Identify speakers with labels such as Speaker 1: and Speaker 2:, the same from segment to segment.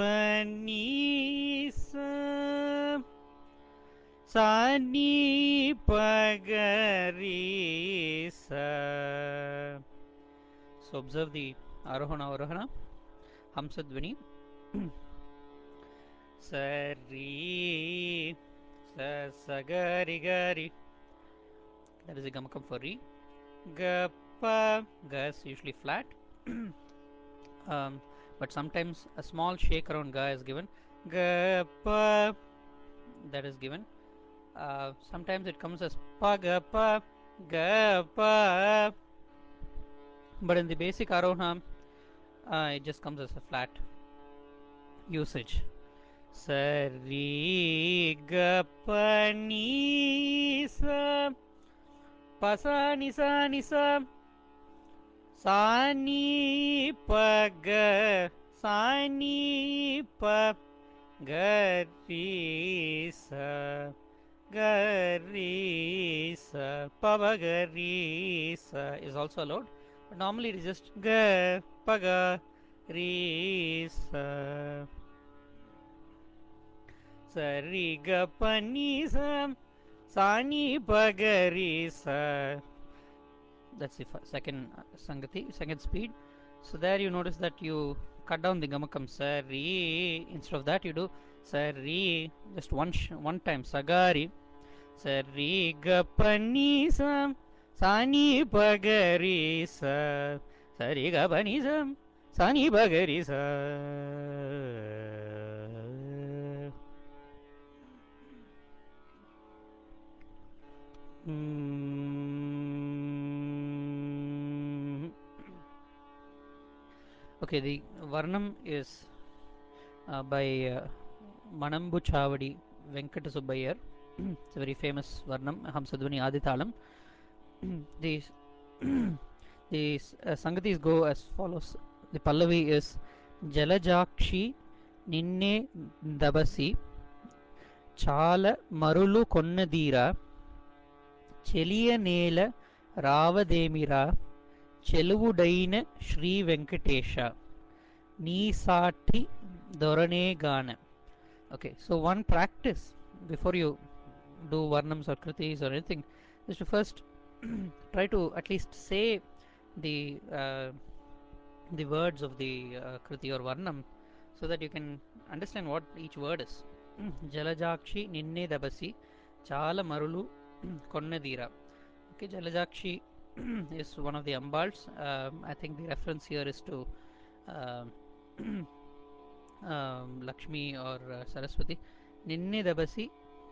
Speaker 1: ni sa sa ni pa ga re sa. So observe the arohana arohana hamsa dhvani. Sa re sa ga ri ga ri. That is a gamakam for re. Ga pa ga is usually flat. But sometimes a small shake around ga is given. Ga pa, that is given. Sometimes it comes as pa ga pa, ga pa. But in the basic arohana, it just comes as a flat usage. Sa re ga pa ni sa pa sa ni sa ni sa sa ni pa ga sa ni pa ga re sa ga re sa pa ba ga re sa is also allowed, but normally it is just ga pa ga re sa. Sa re ga pa ni sa ni pa ga re sa. That's the second sangati, second speed. So there you notice that you cut down the gamakam sa re. Instead of that you do sa re just one time sagari. Sa re ga pa ni sa ni pa ga re sa. Sa re ga pa ni sa ni pa ga re sa. Okay, the Varnam is by Manambu Chavadi Venkata Subbayar. It's a very famous Varnam, Hamsadvani Aditalam. the the Sangatis go as follows. The Pallavi is Jalajakshi Ninne Dabasi Chala Marulu Konnadira Cheliya Nela Ravademira Cheluvudaina Sri Venkatesha Nisati Dorane Gana. Okay, so one practice before you do Varnams or Kritis or anything is to first try to at least say the words of the Kriti or Varnam so that you can understand what each word is. Jalajakshi Ninne Dabasi Chala Marulu Konnadira. Okay, Jalajakshi is one of the Ambals. I think the reference here is to Lakshmi or Saraswati. Ninne Dabasi,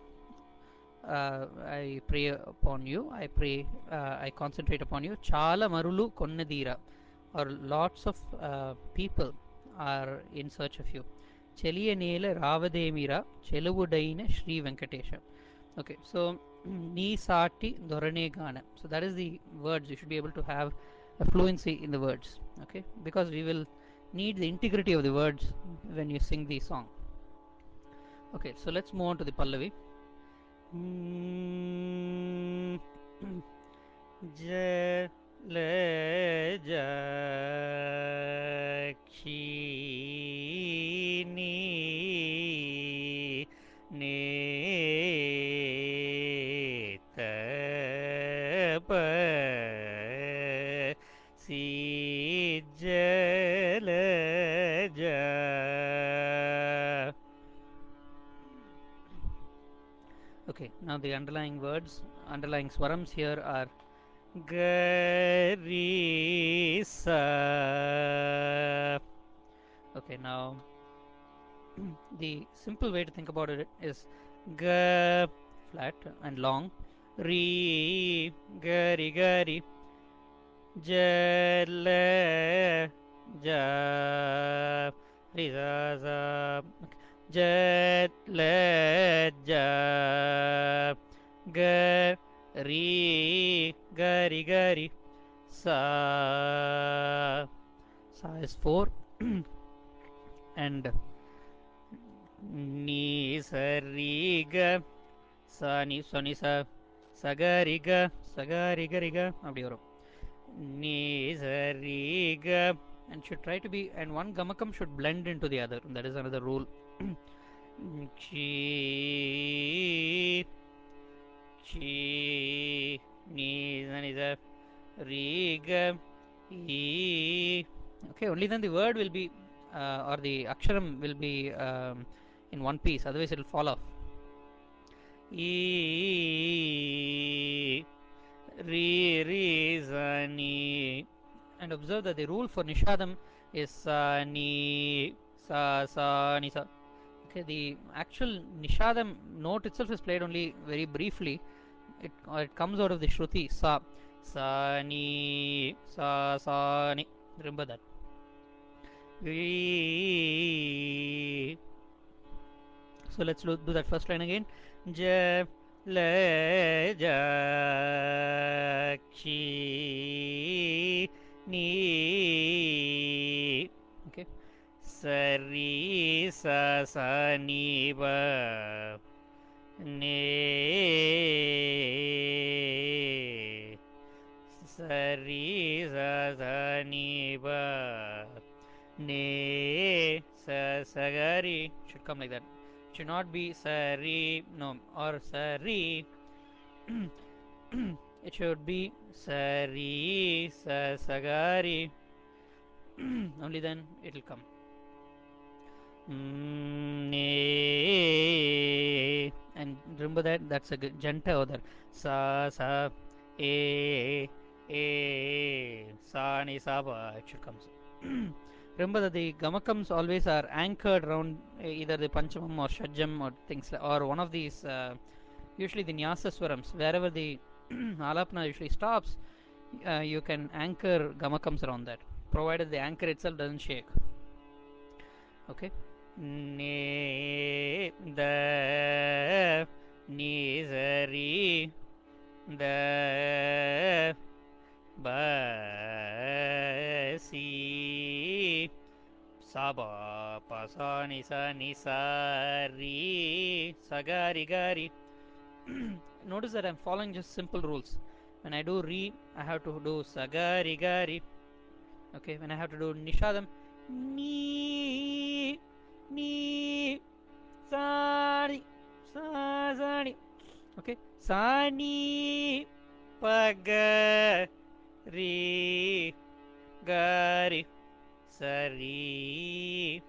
Speaker 1: I pray upon you. I concentrate upon you. Chala Marulu Konnadira, or lots of people are in search of you. Cheliya Nela Ravademira Cheluvudaina Sri Venkatesha. Okay, so Ni Sati Dorane Gana. So that is the words. You should be able to have a fluency in the words. Okay, because we will need the integrity of the words when you sing the song. Okay, so let's move on to the Pallavi. Jalajakshini netapa si jalaja. Okay, now the underlying words, underlying swarams here are Gari sa. Okay, now the simple way to think about it is Ga flat and long, Ri Gari Gari, Jala Ja Ri Za Za, Jala Ja Ga Ri Gari Gari Sa. Sa is 4 and Ni Sa Ri Ga Sa Ni Sa Ni Sa Sa Ga Ri Ga Sa Ga Ri Ga Ri Ga அப்படி வரும். Ni Sa Ri Ga and should try to be, and one gamakam should blend into the other. That is another rule. Chi, chi, ni, is a rig, e. Okay, only then the word will be, or the aksharam will be in one piece, otherwise it will fall off. E, re, re, za, ni. And observe that the rule for nishadam is sa, ni, sa, ni, sa. Okay, the actual nishadam note itself is played only very briefly. It comes out of the shruti sa, ni, sa, ni. Remember that. So let's do that first line again. Ja, la, ja, chi, ni. Okay. Sari, sa, ni, ba, ne. Sari, sa, ni, ba, ne, sagari. Should come like that. Should not be sari, no, or sari. It should be sari, sagari. Only then it will come. Ne. And remember that's a janta over. Sa, sa, ni, sa, ba. It should come. Remember that the gamakams always are anchored around either the panchamam or shajam or things or one of these. Usually the nyasa swarams, wherever the alapna usually stops, you can anchor gamakams around that, provided the anchor itself doesn't shake. Okay. Ne, the, ni, zari, the, ba, si, saba, pa, sa, ni, sa, ri, sagari, gari. Notice that I'm following just simple rules. When I do re, I have to do sagari, gari. Okay, when I have to do nishadam, ni, sani, sani. Okay, sani, paga, ri, gari, sari,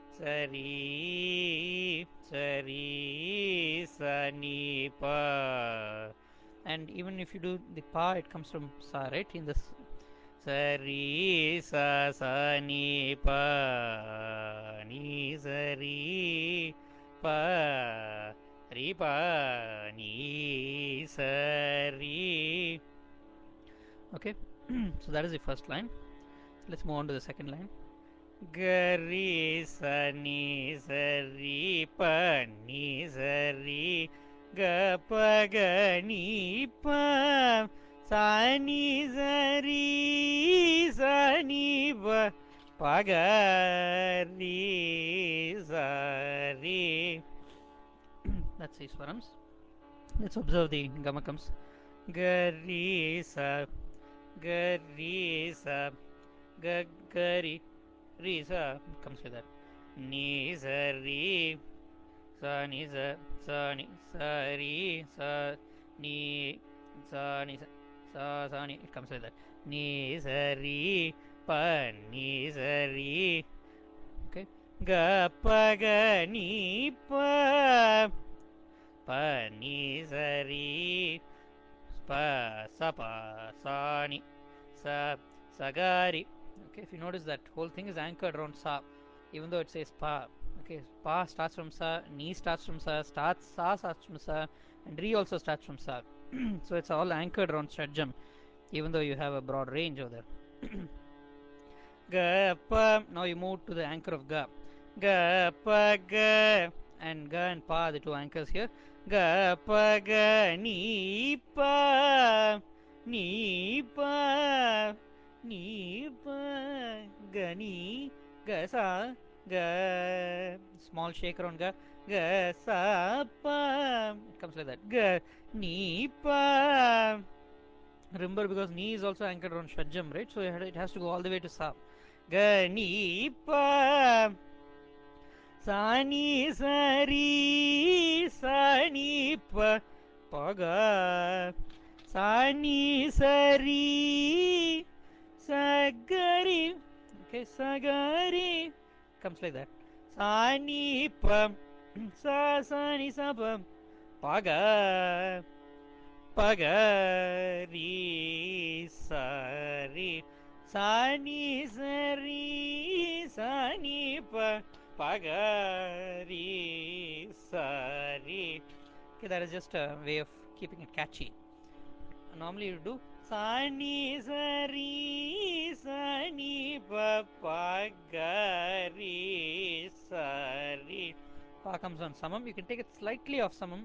Speaker 1: sani, pa. And even if you do the pa, it comes from sa, right? In this sari, ni, pa, ni, sari, pa, ri, pa, ni, sari. Okay, so that is the first line. Let's move on to the second line. Gari, ni, sari, pa, ni, sari, ga, pa, ga, ni, pa, sa, ni, sari, sa, ni, ba, pa, ga, ri, sa, ri. That's the swarams. Let's observe the gamakams. Gari, sa, gari, sa, gari, ri, sa comes with that. Ni, sa, ri, sa, ni, sa, ni, sa, ri, sa, ni, sa, ni, sa, ni. It comes with that. Ni, sa, ri, pa, ni, sa, ri. Okay. Ga, pa, ga, ni, pa, pa, ni, sa, ri, pa, sa, ni, sagari. Okay, if you notice that whole thing is anchored around sa, even though it says pa. Okay, pa starts from sa, ni starts from sa, sa starts from sa, and ri also starts from sa. So it's all anchored around shadjam, even though you have a broad range over there. Ga, pa. Now you move to the anchor of ga. Ga, pa, ga. And ga and pa are the two anchors here. Ga, pa, ga, ni, pa. Ni, pa. Ni, pa. Ga, ni. Ga, sa. Ga. Small shake around ga. Ga, sa, pa. It comes like that. Ga, ni, pa. Remember, because ni is also anchored on shadjam, right? So it has to go all the way to sa. Gani pa Sani sari sani pa paga Sani sari sagari. Okay, sagari comes like that. Sani pa sa sani sa pa paga pagari sari sani sari sani pa pagari sari. Okay, that is just a way of keeping it catchy. Normally you do sani sari sani pa pagari sari. Pa comes on samam. You can take it slightly off samam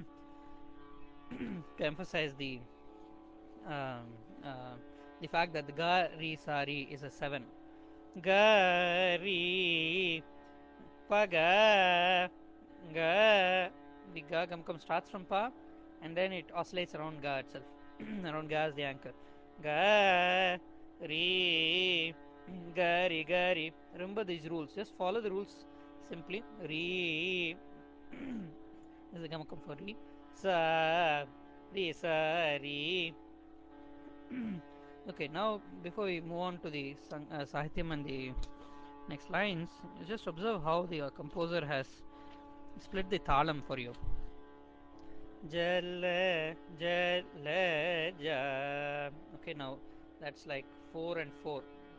Speaker 1: to emphasize um, uh, the fact that the ga re sa re is a 7. Ga re pa ga ga. The ga gam kam starts from pa and then it oscillates around ga itself. Around ga is the anchor. Ga re ga re. Remember these rules. Just follow the rules simply. Re is the gam kam for re. Sa re sa re. Okay, now before we move on to the Sahityam and the next lines, just observe how the composer has split the thalam for you. Jala, jala, ja. Okay, now that's like 4 and 4.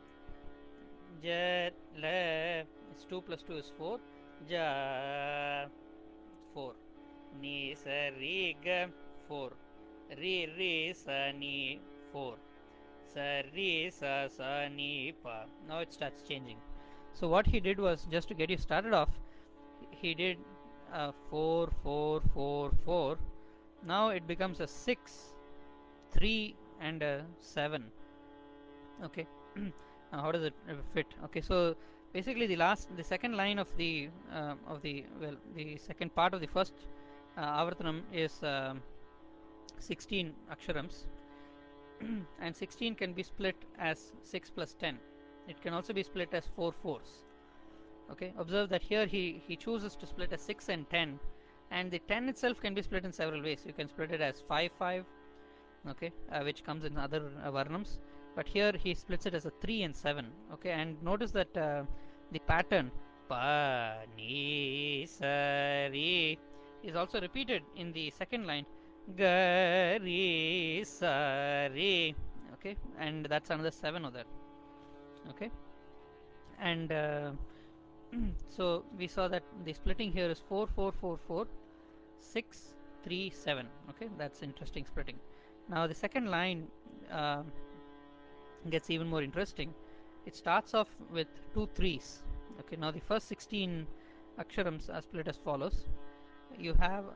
Speaker 1: Jala, it's 2 plus 2 is 4. Ja, 4. Ni, sa, re, ga, 4. Re, re, sa, ni, 4. Sa, re, sa, ni, pa. Now it starts changing. So what he did was, just to get you started off, he did 4, 4, 4, 4. Now it becomes a 6, 3 and a 7. Okay. Now how does it fit? Okay, so basically the second line of the the second part of the first avartanam is 16 aksharams and 16 can be split as 6 plus 10. It can also be split as 4 fours. Okay, observe that here he chooses to split as 6 and 10, and the 10 itself can be split in several ways. You can split it as 5 5, okay, which comes in other varnams, but here he splits it as a 3 and 7. Okay, and notice that the pattern pa ni sa re is also repeated in the second line ga re sa re. Okay, and that's another 7 of that. Okay, and so we saw that the splitting here is 4 4 4 4 6 3 7. Okay, that's interesting splitting. Now the second line uh, gets even more interesting. It starts off with two threes. Okay, now the first 16 aksharams are split as follows. You have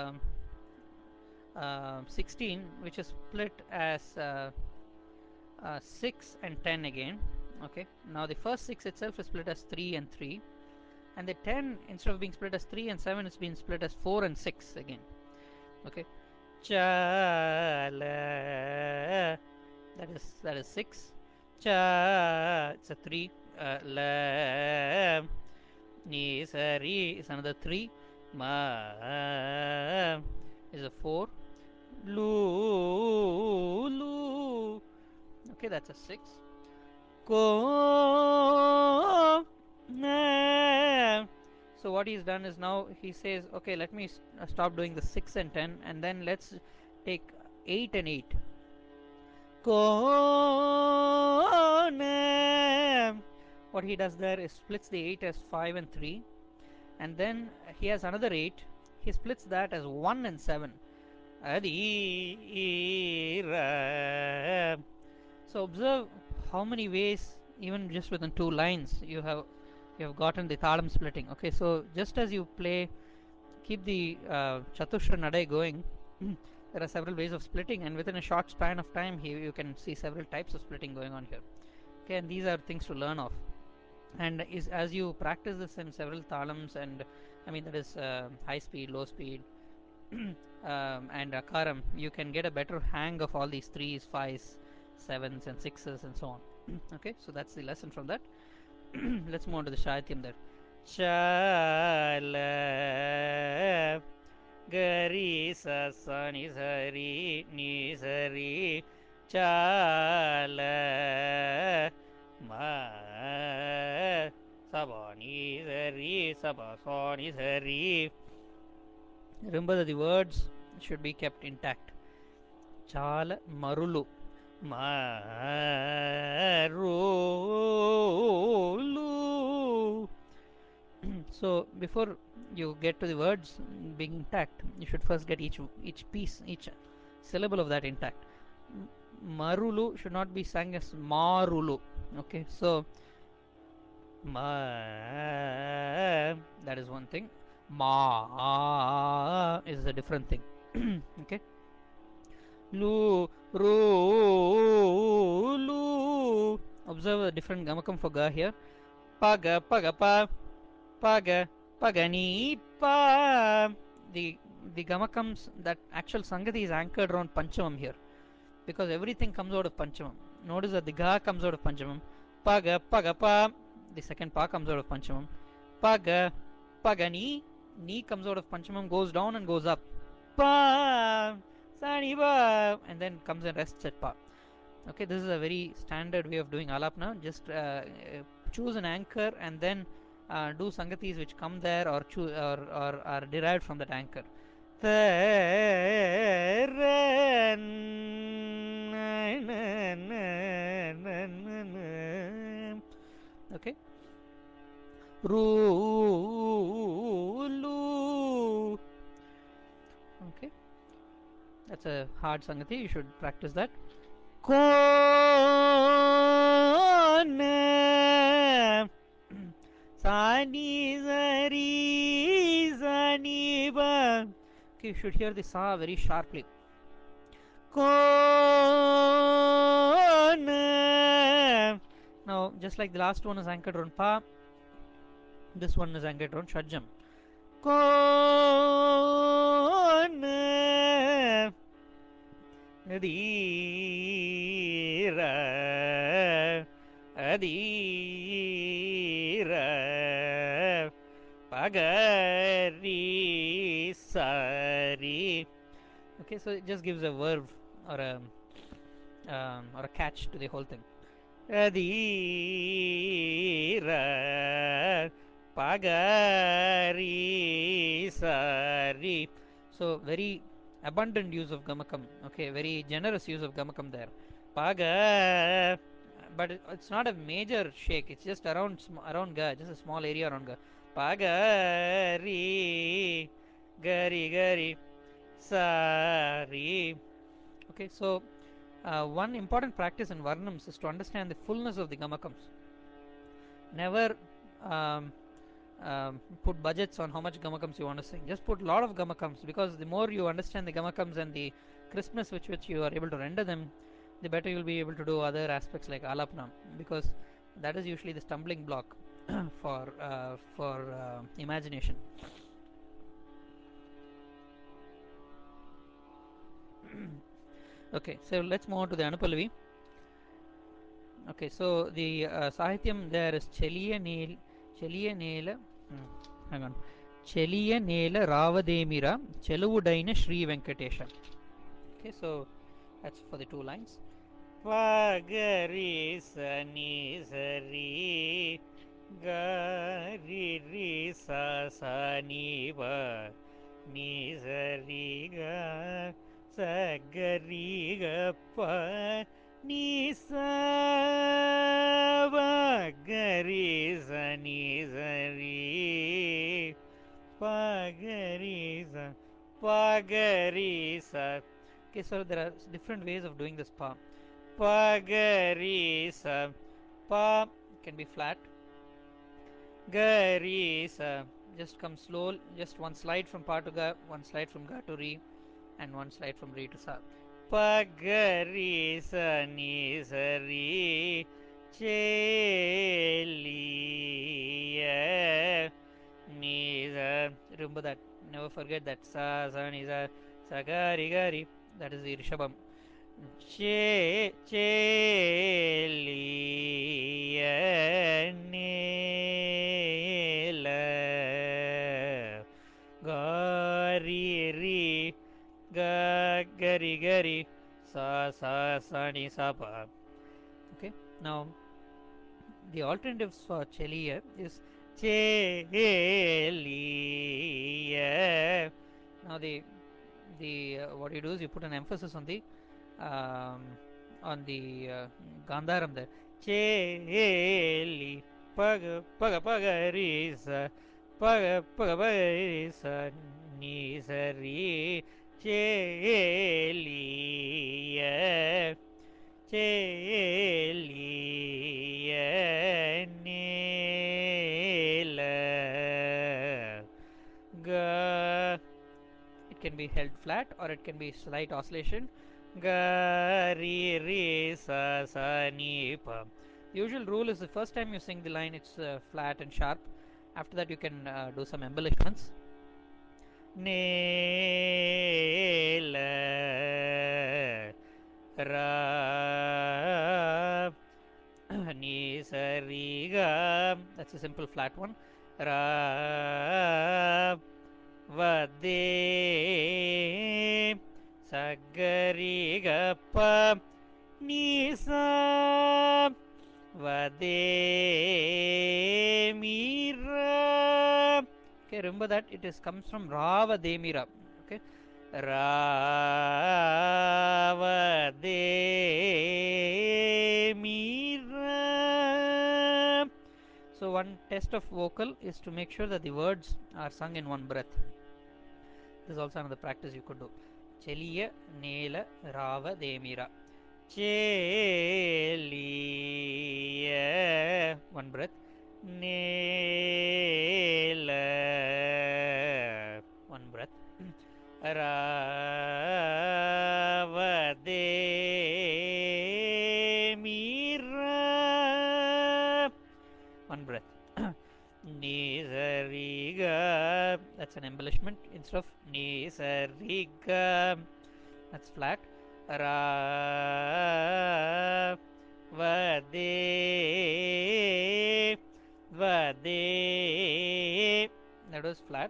Speaker 1: 16 which is split as 6 and 10 again. Okay, now the first 6 itself is split as 3 and 3, and the 10, instead of being split as 3 and 7, it's been split as 4 and 6 again. Okay, chala, that is 6. Cha, it's a 3. La, ni, sa, re is another 3. Ma is a 4. Lu, lu, okay, that's a 6. Ko, na. So what he's done is now he says, okay, let me stop doing the 6 and 10, and then let's take 8 and 8. Ko, na. What he does there is splits the 8 as 5 and 3, and then he has another 8. He splits that as 1 and 7. Adi, ra. So observe how many ways, even just within two lines, you have gotten the thalam splitting. Okay, so just as you play, keep the Chatushra Nadai going. There are several ways of splitting, and within a short span of time, you can see several types of splitting going on here. Okay, and these are things to learn of. And as you practice this in several thalams, and I mean that is high speed, low speed, and akaram, you can get a better hang of all these threes, fives, sevens, and sixes, and so on. Okay, so that's the lesson from that. Let's move on to the Shahityam there. Chala Gari sa sa ni sa ri Chala ma sa ba ni sa ba sa ni sa ri. Remember that the words should be kept intact. Chala marulu marulu. So before you get to the words being intact, you should first get each piece, each syllable of that intact. Marulu should not be sung as marulu. Okay, so ma, that is one thing. Ma is a different thing. Okay, lu ru lu. Observe a different gamakam for ga here. Paga paga pa paga pagani pa. The gamakams, that actual sangati is anchored around panchamam here, because everything comes out of panchamam. Notice that the ga comes out of panchamam. Paga paga pa, the second pa comes out of panchamam. Paga pagani, ni comes out of panchamam, goes down and goes up. Pa sani pa, and then comes and rests at pa. Okay, this is a very standard way of doing alapna. Just choose an anchor and then do sangatis which come there, or are derived from that anchor. Okay, Rulu. Okay, that's a hard sangati. You should practice that. Kona Sani Zari Sani Ba. Okay, you should hear the sa very sharply. Kona. Now, just like the last one is anchored on pa, this one is anchored on shadjam. Kona Adira Adira Pagari Sari. Okay, so it just gives a verb or a catch to the whole thing. Adira Pagari Sari. So very abundant use of gamakam. Okay, very generous use of gamakam there. Paga, but it's not a major shake. It's just around ga, just a small area around ga. Pagari gari gari sari. Okay, so one important practice in varnams is to understand the fullness of the gamakams. Never um, put budgets on how much gamakams you want to sing. Just put a lot of gamakams, because the more you understand the gamakams and the crispness with which you are able to render them, the better you'll be able to do other aspects like alapna, because that is usually the stumbling block for imagination. Okay, so let's move on to the Anupallavi. Okay, so the Sahityam there is Cheliya Nela, hang on, Cheliya Nela Ravademira Cheluvudaina Sri Venkatesha. Okay, so that's for the two lines. Pagari Sani Sari Gari Ri Sa Sa Ni Va Ni Sari Ga Sa Gari Ga Pa Ni Sa Va Gari Sa Ni Sari Pagari Sa Pagari Sa. Okay, so there are different ways of doing this pa. Pagarisa. Pa can be flat. Garisa. Just come slow. Just one slide from pa to ga, one slide from ga to re, and one slide from re to sa. Pagarisa ni sa re. Chelia. Ni sa. Remember that. Never forget that. Sa sa ni sa. Sa gari gari. That is the rishabam. Che Chelia ri ga ri sa sa sa ni sa pa. Okay. Now the alternatives for Cheliya is Cheliya. Now the what you do is you put an emphasis um, on the Gandharam there. Cheli paga paga paga ri sa paga paga paga ri sa ni sa ri Cheliya Cheliya Nila Ga. It can be held flat or it can be slight oscillation. Ga ri ri sa sa ni pa. The usual rule is the first time you sing the line it's flat and sharp. After that you can do some embellishments. Ne la ra ni sa ri ga. That's a simple flat one. Ra va de sa ga ri ga pa ni sa va de mi ra. Okay, remember that it is comes from ra va de mi ra. Okay, ra va de mi ra. So one test of vocal is to make sure that the words are sung in one breath. This is also another practice you could do. Cheliya Nela Rava Demira. Cheliya, one breath. Nela, one breath. Rava Demira, one breath. Nizariga, that's an embellishment. Instead of Nizariga, that's flat. Ra Vade Vade, that was flat.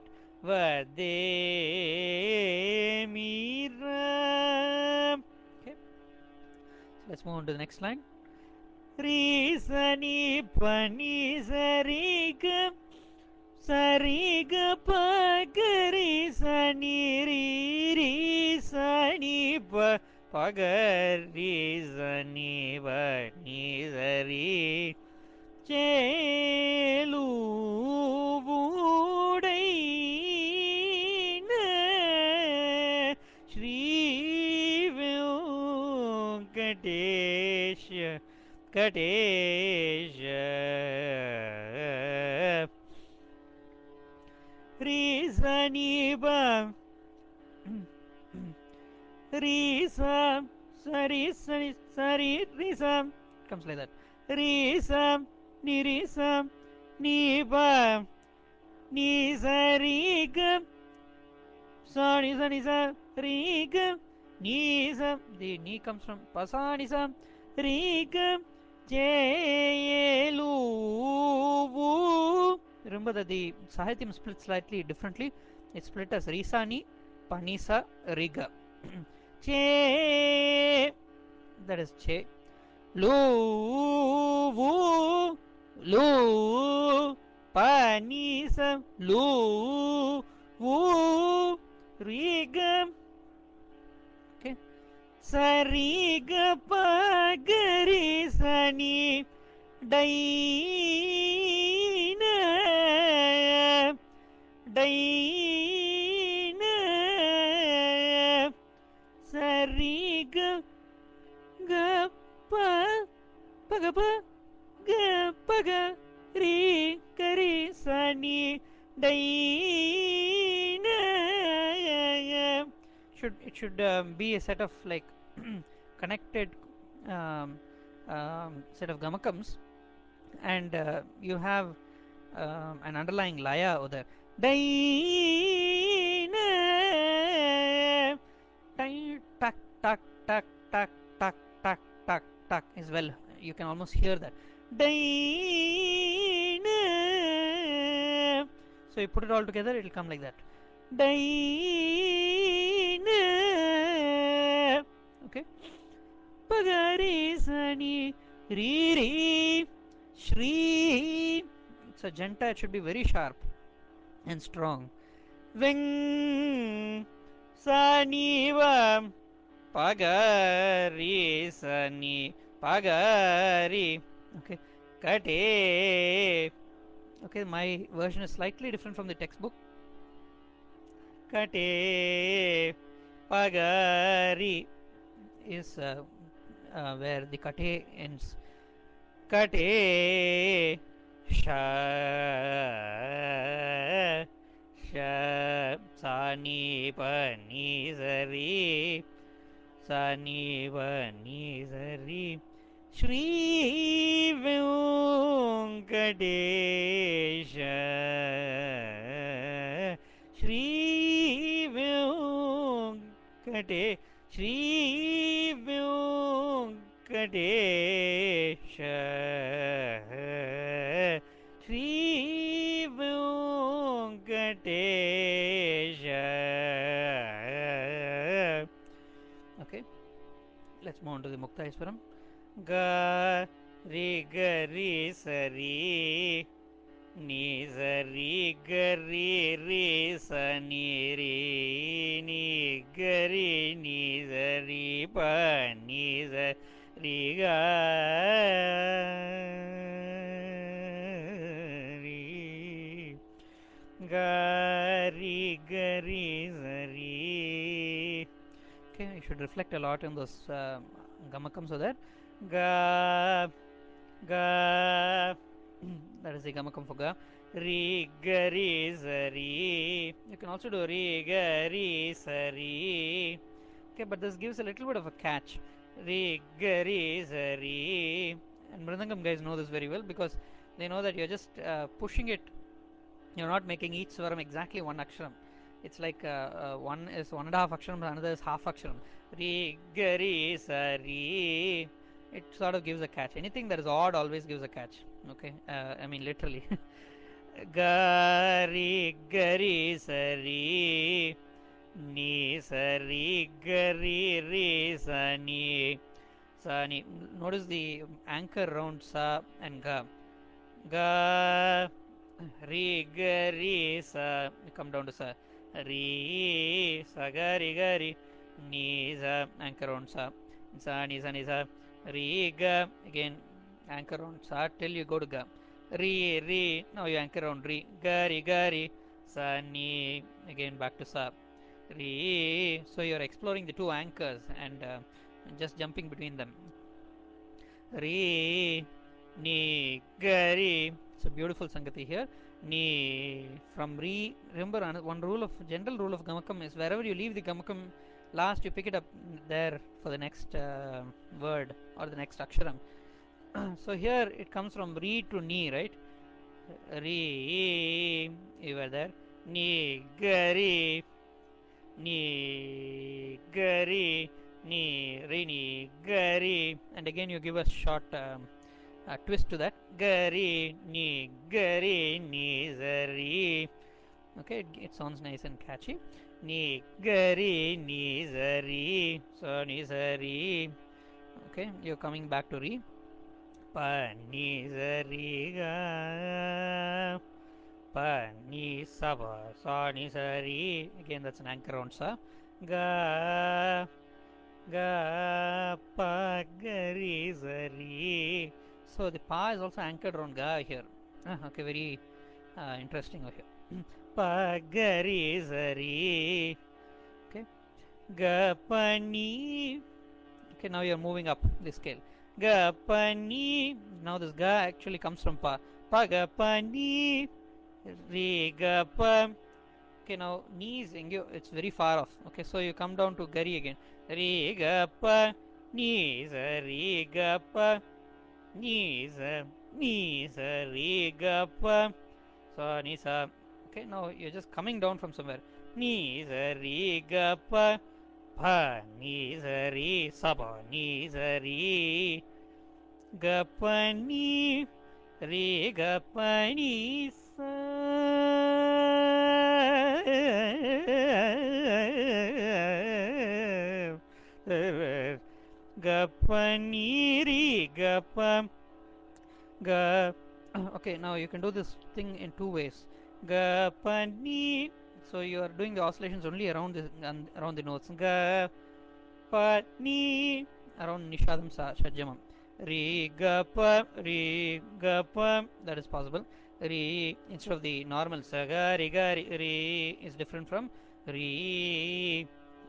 Speaker 1: Vade Mira. Okay, so let's move on to the next line. Re sa ni pa ni sa re ga sa re ga pa ga re sa ni re sa ni pa pa ga re sa ni pa ni sa re chelu vudai na Shri Venkatesh Kadesha Rizaniba Risa Sari Sari Sari Risa, comes like that. Risa Nirisa Niba Nizariga Sani Sanisa Riga Nisa. The ni comes from Pasanisa Riga Jelu. Remember that the Sahityam split slightly differently. It's split as Risani, Panisa, Riga. Che, that is Che. Lu, Vu, Lu, Panisa, Lu, Vu, Riga. Okay. Sariga Pagari Sani Daina Daina Sariga Gapa Pagapa Gapaga Ri Kari Sani Daina. It should be a set of like connected um, set of gamakams, and you have an underlying laya over there. Daina, tak tak tak tak tak tak tak tak as well. You can almost hear that. Daina. So you put it all together, it will come like that. Daina Okay, pagari sani re re shri. It's a janta. It should be very sharp and strong. Veng sani va pagari sani pagari. Okay, kate. Okay, my version is slightly different from the textbook. Kate pagari is where the kate ends. Kate sha sha sa ni pa ni sa ri sa ni pa ni sa ri Shri Venkatesha Shri Venkate Shri Venkatesha Shri Venkatesha. Okay, let's move on to the Mukta Iswaram. Ga ri ga ri sa ri ni sa ri ga ri ri sa ni ri ni ga ri ni sa ri pa ni sa ri ga ri ga ri ga ri sa ri. Okay, you should reflect a lot on those gamakam so that ga ga that is the gamakam for ga ri ga ri sa ri. You can also do ri ga ri sa ri. Okay, but this gives a little bit of a catch. Ri ga ri sa ri. And Mridangam guys know this very well because they know that you're just pushing it. You're not making each swaram exactly one aksharam. It's like one is 1.5 aksharam, another is half aksharam. Re, ga, re, sa, re. It sort of gives a catch. Anything that is odd always gives a catch. Okay, I mean literally. Ga, re, ga, re, sa, re. Ni, sa, re, ga, re, re, sa, ni. Sa, ni. Notice the anchor round sa and ga. Ga, re, ga, re, sa. Come down to sa. Re, sa, ga, re, ga, re. Ni, sa. Anchor on sa. Sa, ni, sa, ni, sa. Re, ga. Again, anchor on sa till you go to ga. Re, re. Now you anchor on re. Ga, re, ga, re. Sa, ni. Again, back to sa. Re. So you're exploring the two anchors and just jumping between them. Re, ni, gari. It's a beautiful sangati here. Ni from re. Remember, one rule of general rule of gamakam is wherever you leave the gamakam last, you pick it up there for the next word or the next aksharam. So here it comes from re to ni, right? Re, you were there. Ni, gari, ni, gari, ni, re, ni, gari. And again, you give a short twist to that. Gari, ni, zari. Okay, it sounds nice and catchy. Ni, gari, ni, zari. So, ni, zari. Okay, you're coming back to re. Pa, ni, zari, ga. Pa, ni, sa, pa, sa, ni, zari. Again, that's an anchor on sa. Ga, ga, pa, gari, zari. So the pa is also anchored on ga here. Okay, very interesting over here. Pa, gari, zari. Okay, ga, pa, ni. Okay, now you're moving up the scale. Ga, pa, ni. Now this ga actually comes from pa. Pa, ga, pa, ni. Re, ga, pa. Okay, now ni is it's very far off. Okay, so you come down to gari again. Re, ga, pa. Ni, za, re, ga, pa. Ni, za, ni, za, re, ga, pa. Sa, ni, sa. Okay, now you're just coming down from somewhere. Ni, za, re, ga, pa. Pa, ni, za, re, sa, pa, ni, za, re. Ga, pa, ni. Re, ga, pa, ni, sa. ga pa ni re ga pa ga. Okay, now you can do this thing in two ways. Ga pa ni. So you are doing the oscillations only around the notes. Ga pa ni around nishadam shajamam. Re ga pa re ga pa. That is possible. Re instead of the normal sa ga re is different from re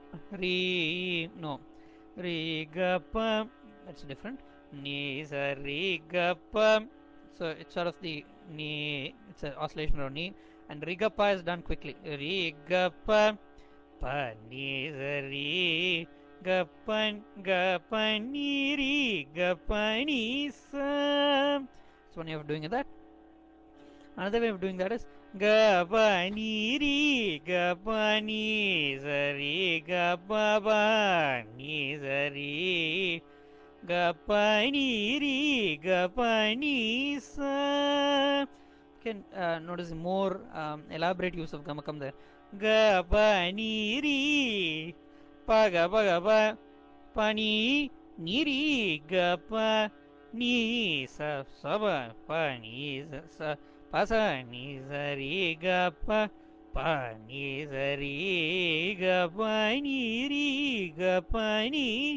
Speaker 1: re no re ga pa. That's different. Ni sa re ga pa. So it's sort of the ni. It's an oscillation around ni, and re ga pa is done quickly. Re ga pa pa ni sa re ga pa ni re ga pa ni sa. So one way of doing that. Another way of doing that is ga pa ni re ga pa ni sa re ga pa ni sa re ga pa ni re ga pa ni sa. You can notice more elaborate use of gamakam there. Ga pa ni re pa pa pa ni re ga pa ni sa sa pa ni sa pa sa ni sa re ga pa ni sa re ga pa ni re ga pa ni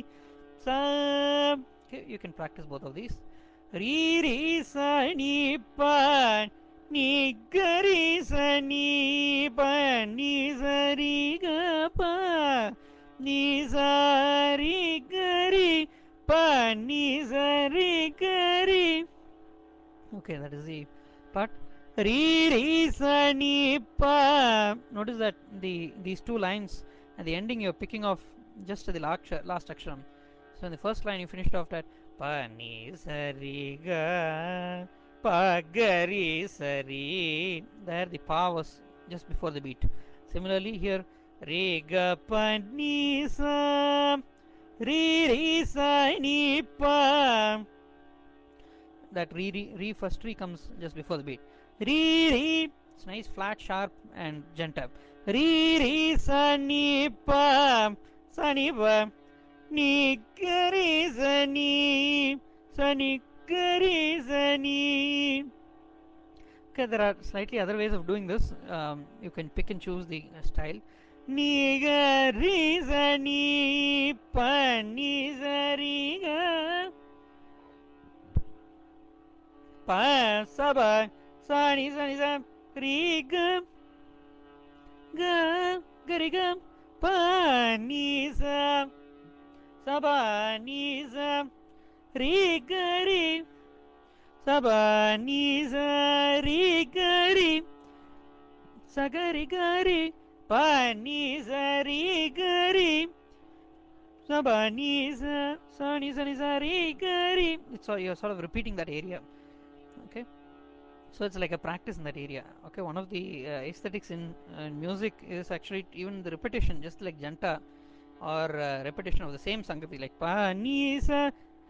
Speaker 1: sa. Okay, you can practice both of these. Re re sa ni pa ni ga re sa ni pa ni sa re ga pa ni sa re ga re pa ni sa re ga re. Okay, that is the part. Re re sa ni pa. Notice that these two lines at the ending you're picking off just to the last aksharam. So in the first line you finished off that pa ni sa re ga pa ga re sa re. There the pa was just before the beat. Similarly here re ga pa ni sa re re sa ni pa. That re first re comes just before the beat. Re re. It's nice, flat, sharp, and gentle. Re re sa ni pa sa ni pa ni ga re sa ni sa ni ga re sa ni. Okay, there are slightly other ways of doing this. You can pick and choose the style. Ni ga re sa ni pa ni sa re ga pa sa ba sa ni sa re ga ga ga re ga pa ni sa ba ni sa re ga re sa ba ni sa re ga re sa ga re ga re pa ni sa re ga re sa ba ni sa ni sa re ga re. So you're sort of repeating that area. Okay, so it's like a practice in that area. Okay, one of the aesthetics in music is actually even the repetition, just like janta or repetition of the same sangati, like pa ni sa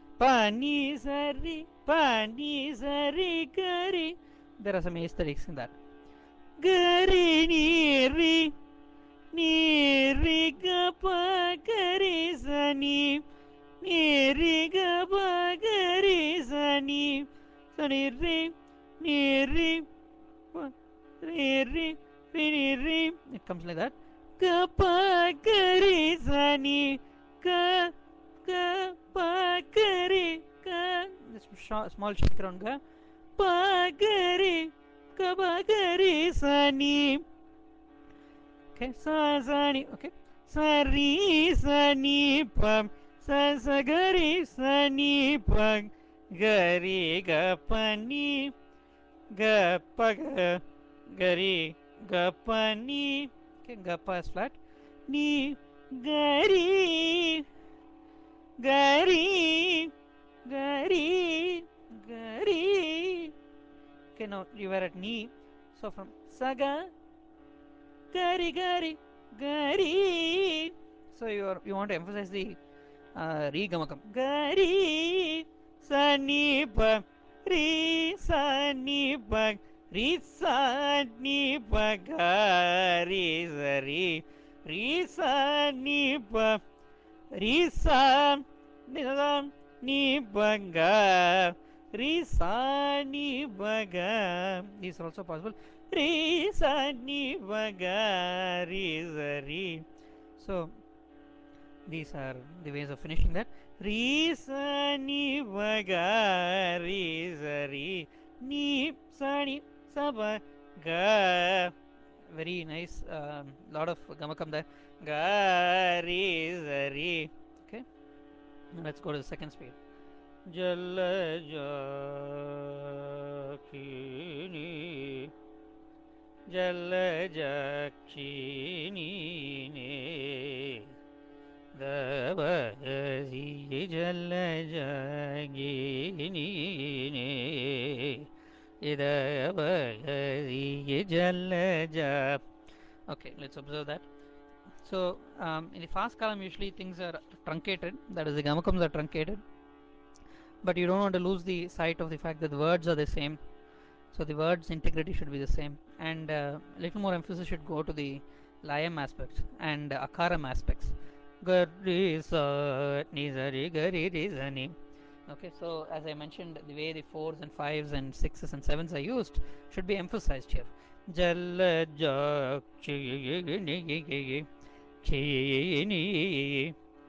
Speaker 1: ri pa ni sa ri ga ri. There are some aesthetics in that. Ga ri ni ri ga pa ga ri sa ni ri ga pa ga ri sa ni ri ni ri pa ri ri ni ri. It comes like that. Ga pa ga ri sa ni ga ga pa ga ri ga. This small shake around ga pa ga ri ga pa ga ri sa ni. Okay, sa ni. Okay, sa ri sa ni pa sa ga ri sa ni pa ga ri ga pa ni ga pa ga ri ga pa ni. Okay, ga pa is flat. Ni ga ri ga ri ga ri ga ri. Okay, now you were at ni. So from sa ga gari gari gari. So you want to emphasize the re gamakam. Gari sa ni pa re sa ni pa re sa ni pa ga re sa re re sa ni pa re sa Nidam ni baga re sa ni baga. These are also possible. Re sa ni baga re za re. So these are the ways of finishing that. Re sa ni baga re za re ni sa ni sa ba ga. Very nice. Lot of gamakam there. Ga re za re. Okay. Now let's go to the second speed. Jalajakini Jalajakini ne Davasi Jalajagini ne Idavasi Jalaja. Okay, let's observe that. So in the fast column usually things are truncated, that is the gamakams are truncated, but you don't want to lose the sight of the fact that the words are the same, so the words integrity should be the same, and little more emphasis should go to the layam aspects and akaram aspects. Gari sa ni zari gari ri zani. Okay, so as I mentioned, the way the 4s and 5s and 6s and 7s are used should be emphasized here. Jal jak chi ni chi ni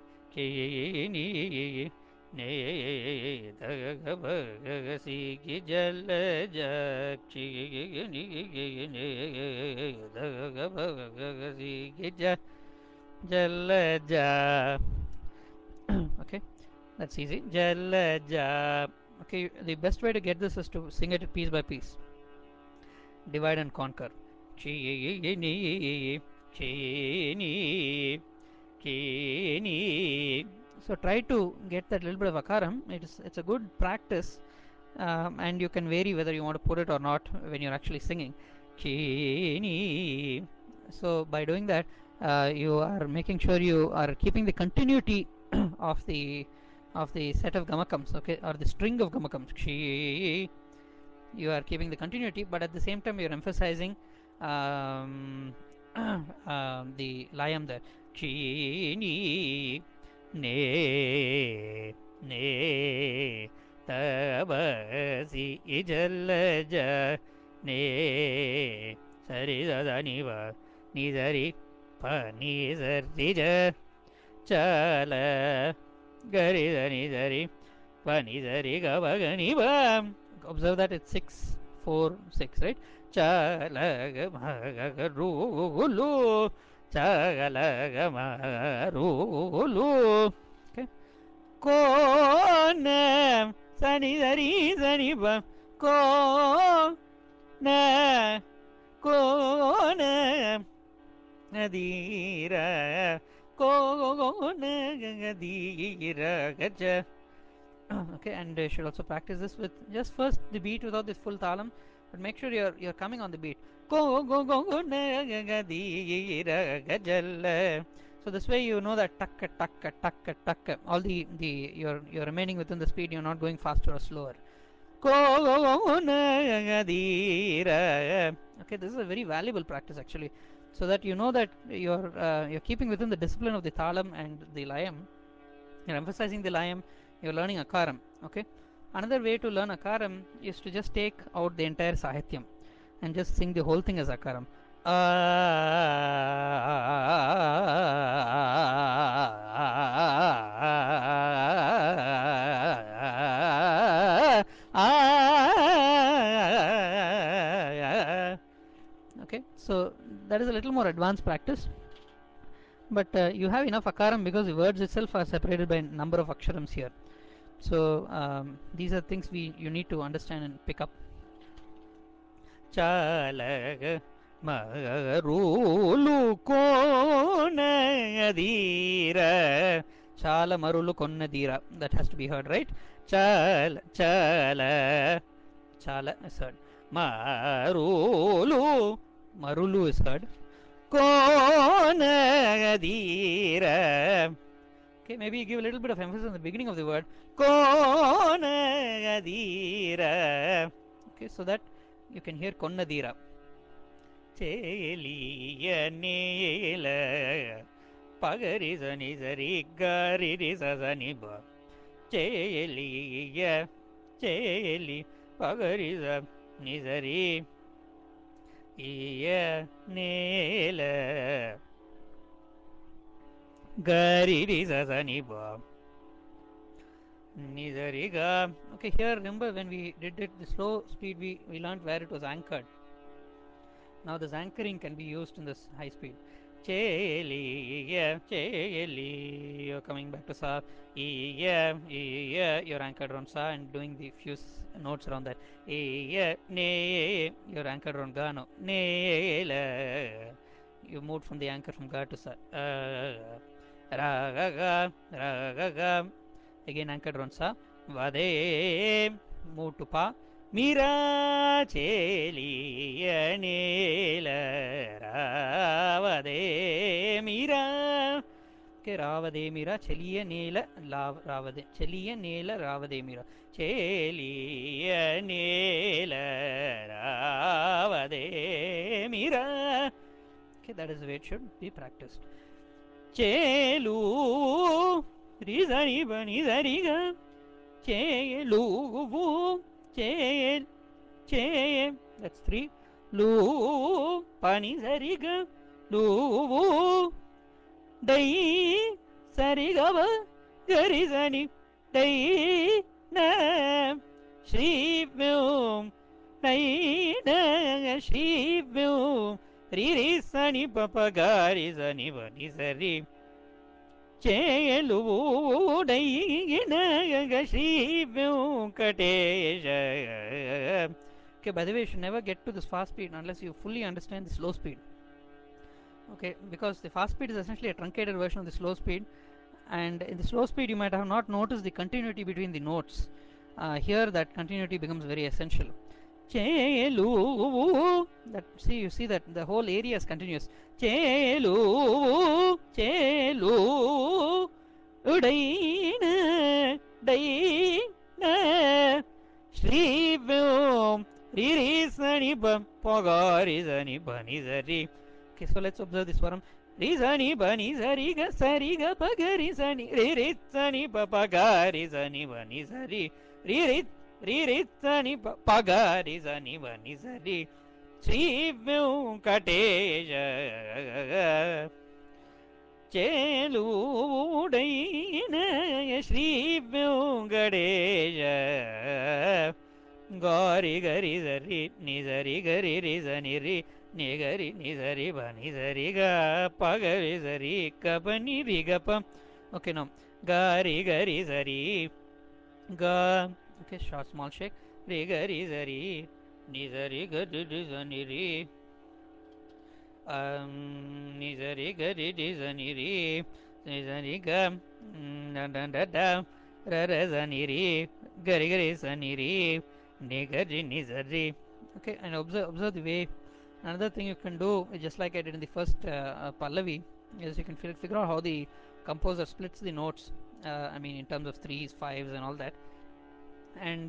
Speaker 1: ki ne da ba si ki jal ja chi ne da ba si ki ja jal ja. Okay, that's easy. Jal ja. Okay, the best way to get this is to sing it piece by piece. Divide and conquer. Chi ni chi ni Kini. So try to get that little bit of akaram. It's a good practice, and you can vary whether you want to put it or not when you're actually singing. Kini. So by doing that, you are making sure you are keeping the continuity of the set of gamakams, okay, or the string of gamakams. Chi. You are keeping the continuity, but at the same time you're emphasizing um, the layam there. Chini ne ne tabasi ijalaja ne sari da ni va ni sari pa ni sari ja chala gari da ni sari pa ni sari ga ba ga ni ba. Observe that it's 6 4 6, right? Chala ga ma ga ru lu chala ga ma ru lu. Okay. Kona sani sari sani ba ko na kona adira kona adira gaja. Okay, and you should also practice this with just first the beat without this full talam, but make sure you're coming on the beat. Go na di ra ga jal. So this way you know that takka takka takka takka. All the you're remaining within the speed. You're not going faster or slower. Go na di ra. Okay, this is a very valuable practice actually, so that you know that you're keeping within the discipline of the talam and the layam. You're emphasizing the layam, you're learning akaram. Okay, another way to learn akaram is to just take out the entire sahityam and just sing the whole thing as akaram. Okay, so that is a little more advanced practice, but you have enough akaram because the words itself are separated by a number of aksharams here. So these are things you need to understand and pick up. Chalag marulu konadira. Chala marulu konadira. That has to be heard, right? Chala chala is heard. Marulu marulu is heard. Konadira. Okay, maybe give a little bit of emphasis on the beginning of the word. Konadira. Okay, so that you can hear Konnadira. Cheliya nela pagari zani zari gari ri sa zani ba cheliya cheli pagariza nizari iya nela gari riza zani ba nizariga. Okay, here remember when we did it the slow speed, we learned where it was anchored. Now this anchoring can be used in this high speed. Cheli, yeah, cheli. You're coming back to sa. Yeah, yeah. You're anchored on sa and doing the few notes around that. Yeah, ne. You're anchored on ga. No, ne. La. You moved from the anchor from ga to sa. Ra ga ga, ra ga ga. Again anchored on sa. Vade. Move to pa. Mira cheliya nela ravade mira. Okay, ravade mira cheliya nela ravade cheliya nela ravade mira cheliya nela ravade mira. Okay, that is the way it should be practiced. Chelu rizani bani zariga chelu chel che, that's three. Lu pani sariga lu dai sarigava garizani dai na shivum dai na shivum riri sani papa garizani vani sari chelu dai na shivum katesha. Okay, by the way, you should never get to this fast speed unless you fully understand the slow speed. Okay, because the fast speed is essentially a truncated version of the slow speed, and in the slow speed, you might have not noticed the continuity between the notes. Here, that continuity becomes very essential. Chelu, that see, you see that the whole area is continuous. Chelu, chelu, udaina, daina, Shrivam, Riri Sanibam, Pogari Zani Bani Zari. Okay, so let's observe this one. Rizani Bani Zariga Sariga Pagari Zani Riri Zani Papagari Zani Bani Zari Riri Riri Zani Pagari Zani Bani Zari Shrivam Kateja Cheludaina Shri Vengadeja Gari Gari Zari Nizari Gari Rizani Ri Nigari Nizari Bani Zari Ga Pagari Zari Kapani Rigapa. Okay, now Gari Gari Zari Ga. Okay, short small shake. Rigari Zari Nizari Gari Rizani Ri ni za ri ga ri ri za ni ri ni za ri ga da da da da ra ra za ni ri ga ri za ni ri ni ga ri ni za ri. Okay, and observe the way. Another thing you can do is just like I did in the first Pallavi is you can figure out how the composer splits the notes. I mean in terms of threes, fives, and all that, and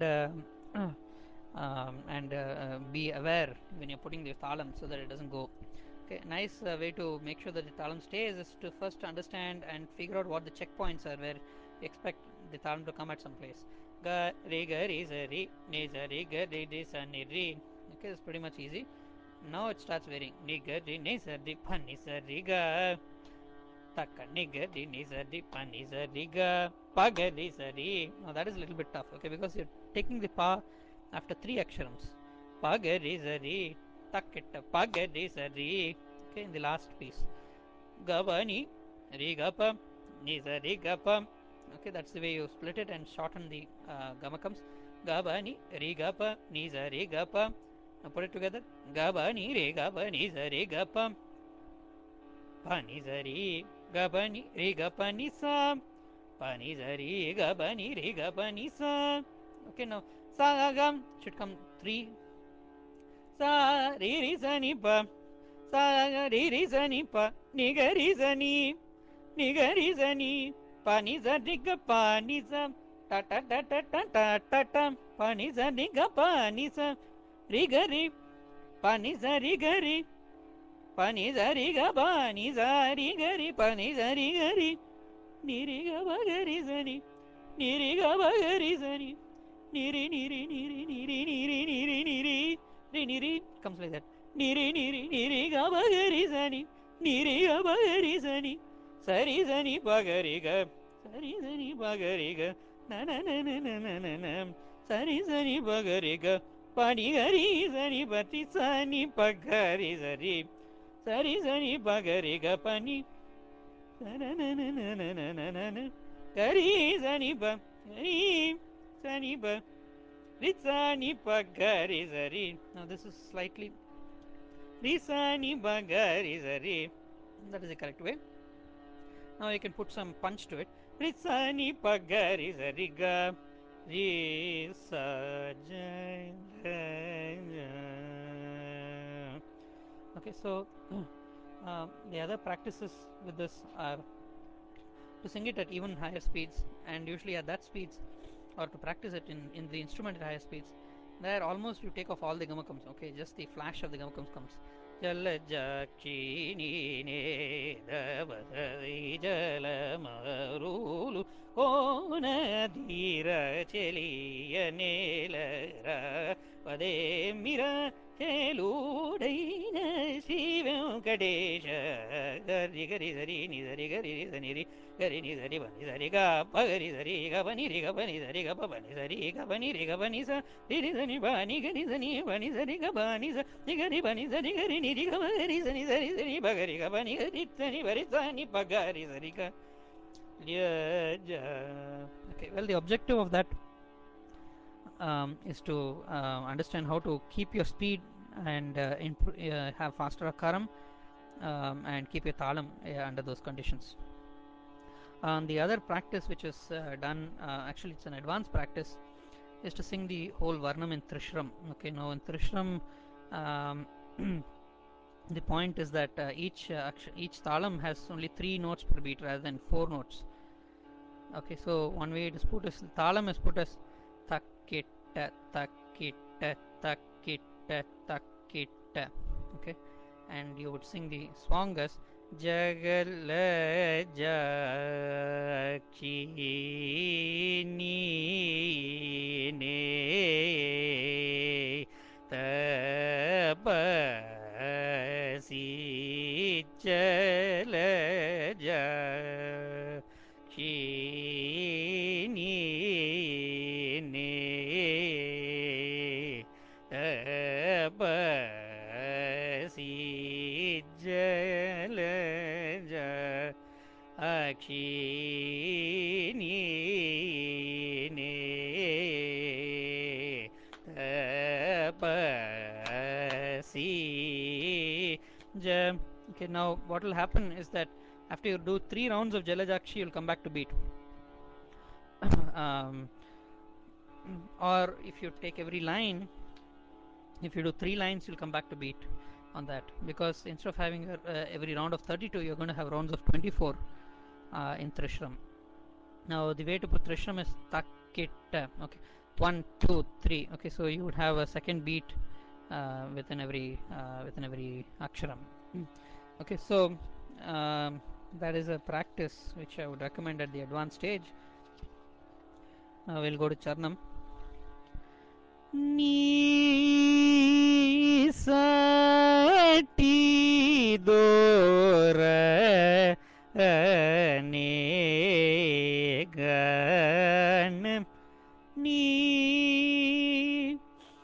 Speaker 1: be aware when you're putting the thalam so that it doesn't go. Okay, nice way to make sure that the thalam stays is to first understand and figure out what the checkpoints are where you expect the thalam to come at some place. Ga re ga re za re ne za re ga re re sa ne re. Okay, it's pretty much easy. Now it starts varying. Ni ga re ne sa re pa ni sa re ga taka ni ga re ne sa re pa ni sa re ga pa ga re sa re. Now that is a little bit tough. Okay, because you're taking the pa after three aksharams. Pa ga re za re taketta pa ga re sa re. Okay, in the last piece. Gavani re ga pa ni sa re ga pa. Okay, that's the way you split it and shorten the gamakams. Gavani re ga pa ni sa re ga pa. Now put it together. Gavani re ga pa ni sa re ga pa. Pa ni sa re ga pa ni re ga pa ni sa. Pa ni sa re ga pa ni re ga pa ni sa. Okay, now sa gam should come three. Sa re re sa ni pa. Sa re re sa ni pa. Ni ga re sa ni. Ni ga re sa ni. Pa ni sa ni ga pa ni sa. Ta ta ta ta ta ta ta ta. Pa ni sa ni ga pa ni sa. Ri ga ri. Pa ni sa ri ga ri. Pa ni sa ri ga pa ni sa ri ga ri. Pa ni sa ri ga ri. Ni ri ga pa ga ri sa ni. niri ga ba ga ri sa ni, niri niri niri niri niri niri niri ri niri comes like that. Niri niri niri ga ba ga ri sa ni, niri ga ba ga ri sa ni, sa ri sa ni ba ga ri ga, sa ri sa ni ba ga ri ga, na na na na na na na na, sa ri sa ni ba ga ri ga, pa ni ga ri sa ni ba ti sa ni pa ga ri sa ri, sa ri sa ni ba ga ri ga pa ni, na na na na na na na na na na, ga ri sa ni ba, ga ri sa ni ba, ri sa ni pa ga ri sa ri. Now this is slightly ri sa ni ba ga ri sa ri. That is the correct way. Now you can put some punch to it. Ri sa ni pa ga ri sa ri ga, ri sa ja ja ja. Okay, so the other practices with this are to sing it at even higher speeds, and usually at that speeds, or to practice it in the instrument at higher speeds, there almost you take off all the gamakams. Okay, just the flash of the gamakams comes. Jalajakini ne davasai jalamarulu kona dhira cheliya nelara pade mira cheludaina shivam kadesha gari gari sari ni sari gari sari gari ni sari bani sari ga pagari sari ga bani ri ga bani sari ga bani sari ga bani ri ga bani sa ri ri sani bani gari sani bani sari ga bani sa ni gari bani sari gari ni ri ga bani sani sari sari bagari ga bani gari sani bari sani pagari sari ga okay, well, the objective of that is to understand how to keep your speed and have faster akaram, and keep your talam under those conditions. The other practice which is done, actually it's an advanced practice, is to sing the whole varnam in Trishram. Okay, now in Trishram, the point is that each talam has only 3 notes per beat rather than 4 notes. Okay, so one way it is put as talam is put as takitta takitta takitta takitta. Okay, and you would sing the song as jagala jakini ne tapasi chala jakini ne tapasi jala akshini ne tapasi ja. Okay, now what will happen is that after you do 3 rounds of Jalajakshi, you'll come back to beat. Or if you take every line, if you do 3 lines, you'll come back to beat on that, because instead of having every round of 32, you're going to have rounds of 24 in Trishram. Now the way to put Trishram is takitta. Okay, 1 2 3. Okay, so you would have a second beat within every aksharam. Okay, so that is a practice which I would recommend at the advanced stage. Now we'll go to Charnam. Ni sa ti do ra ne ga na ni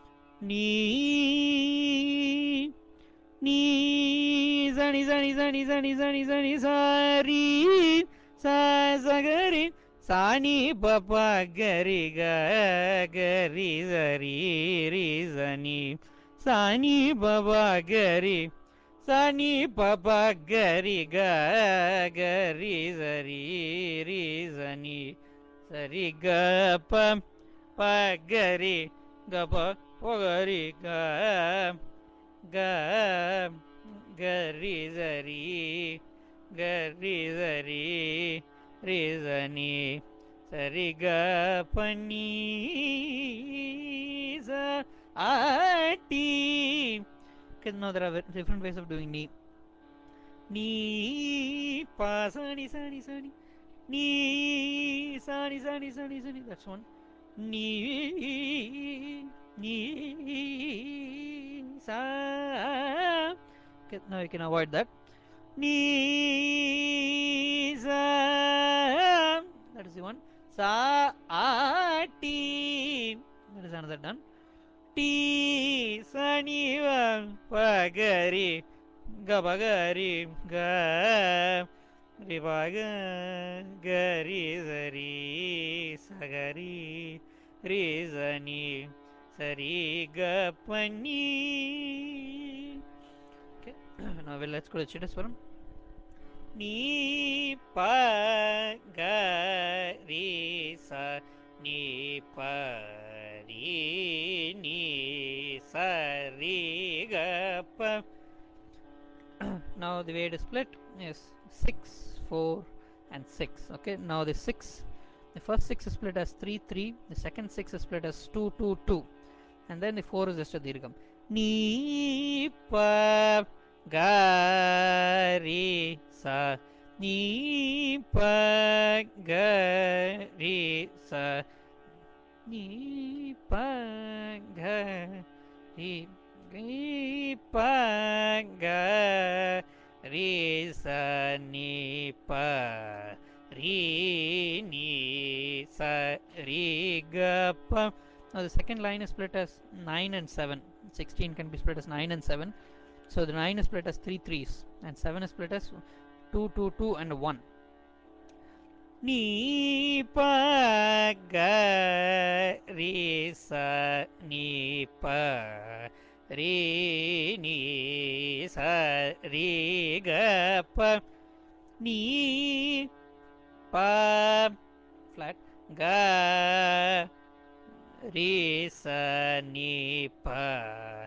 Speaker 1: zani zani zani zani zani zani sa ri sa sa ga ri sa ni pa pa ga ri ga ga ri za ri ri za ni sa ni pa pa ga ri sa ni pa pa ga ri ga ga ri za ri ri za ni sa ri ga pa pa ga ri ga pa pa ga ri ga ga ga ri za ri ga ri za ri ri za ni sa ri ga pa ni za a ti. Okay, now there are different ways of doing ni pa sa ni sa ni sa ni Ni sa ni sa ni sa ni sa ni. That's one. Ni ni sa. Okay, now you can avoid that. Ni sa. That is the one. Sa a ti. That is another done. Ti sa ni va pagari gabagari ga ri paga gari zari sagari ri zani sari gapani. Okay. Now well, let's go to Chittaswaram. Ni pa ga ri sa ni pa ri ni sa ri ga pa. Now the way to split is 6 4 and 6. Okay, now the 6, the first 6 is split as 3 3, the second 6 is split as 2 2 2, and then the 4 is just a dirgham. Ni pa ga ri sa ni pa ga ri sa ni pa ga ri ni pa ga ri sa ni pa ri ni sa ri ga pa. Now the second line is split as 9 and 7. 16 can be split as 9 and 7. So the 9 is split as 3 threes and 7 is split as 2 2 2 and 1. Ni pa ga ri sa ni pa ri ni sa ri ga pa. Ni pa flat ga ri sa ni pa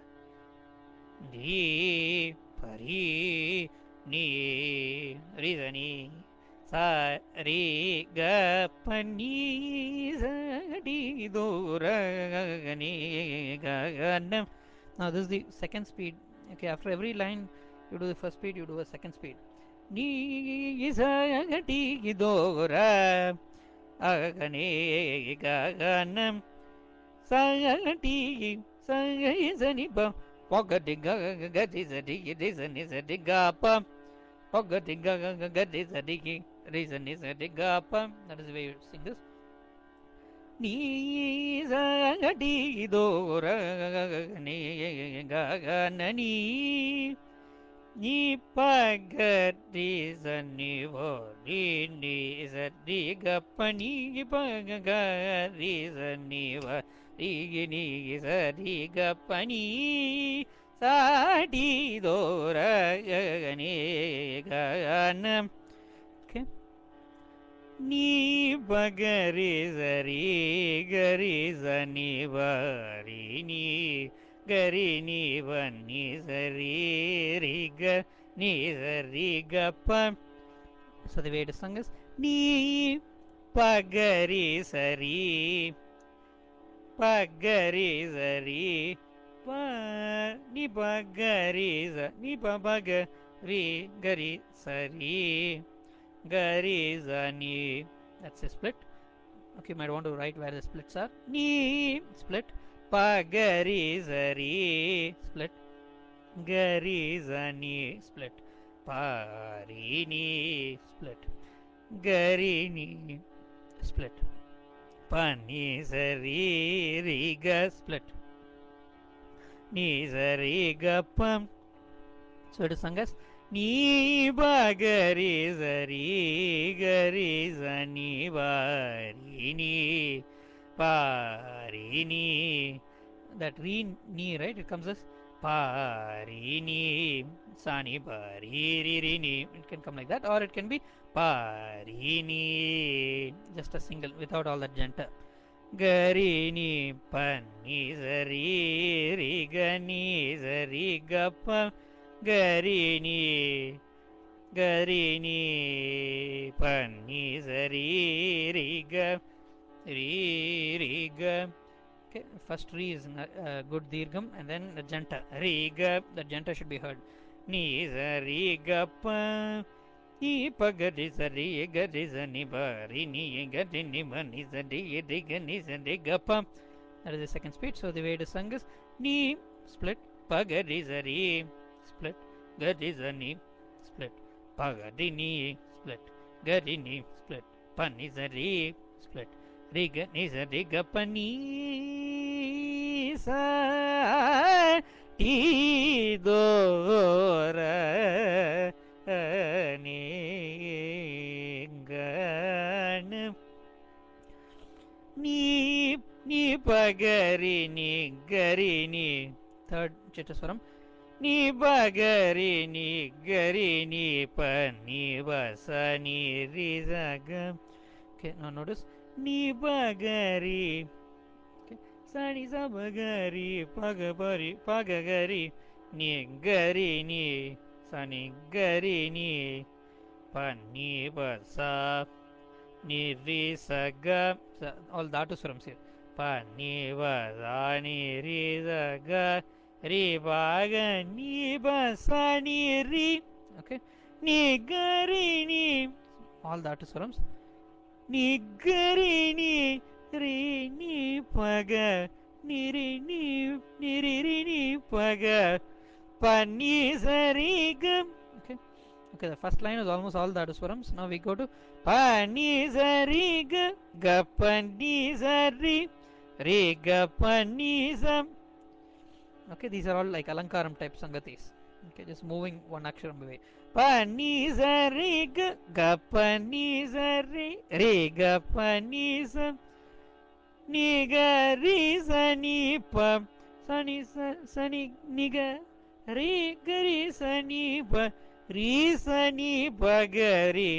Speaker 1: ri pa ri ni ri sa ni sa ri ga pa ni sa di do ra ni ga na. Now this is the second speed. Okay, after every line you do the first speed, you do a second speed. Ni sa di do ra ga ni ga na sa di sa sa ni pa ga di ga di sa di sa ni sa di ga pa ga di ga di sa di reason is a digapa. That is the way you sing this. Ni sa di do ra ni ga ga na ni pa ga di sa ni vo ni sa di ga pa ni pa ga di sa ni va ni sa di ga pa ni sa di do ra ni ga na. Okay. Ni bagari zari gari zani bari ni gari ni bani zari ri ga ni zari ga pa. So the way it is sung is ni pagari sari pagari zari pa ni pagari za ni pa pagari gari sari gari zani. That's a split. Okay, you might want to write where the splits are. Ni split, pa gari zari split, gari zani split, pa ri ni split, gari ni split, pa ni zari ri ga split, ni zari ga pam. So it is sung as ni ba gari zari gari zani ba ri ni pa ri ni. That re ni, right? It comes as pa ri ni sa ni pa ri ri ri ni. It can come like that, or it can be pa ri ni, just a single without all that janta. Gari ni pa ni zari ri ga ni zari ga pa gari ni pa ni zari ri ga ri ri ga. Okay, first re is good dirgham and then the janta ri ga. The janta should be heard. Ni zari ga pa ni pa ga ri sa ri ga ri sa ni ba ri ni ga ri ni ba ni sa ri ga ni sa ri ga pa. That is the second speed. So the way it is sung is ni split pa ga ri sa ri split ga ri sa ni split pa ga ri ni split ga ri ni split pa ni sa ri split ri ga ni sa ri ga pa ni sa ti do ra ni ga na ni ni pagari ni gari ni. Third Chitaswaram. Ni bagari ni gari ni pa ni vasa ni riza ga. Okay, now notice ni bagari. Okay, sani sa bagari pagabari pagagari ni gari ni sani gari ni pa ni vasa ni ri sa ga. All dhatu swarams here. Pa ni va sa ni ri sa ga ri ba ga ni ba sa ni ri. Okay, ni ga ri ni. All dhatu swarams. Ni ga ri ni ri ni pa ga ni ri ni pa ga pa ni sa ri ga. Okay. Okay, the first line is almost all the Aduswarams. Now we go to Pa ni za ri ga ga pa ni za ri ri ga pa ni za. Okay, these are all like Alankaram type Sangatis. Okay, just moving one aksharam away. Pa ni za ri ga pa ni za ri ga pa ni za ni ga ri sa ni pa sa ni sa ni ni ga ri ga ri sa ni pa ri sa ni pa ga ri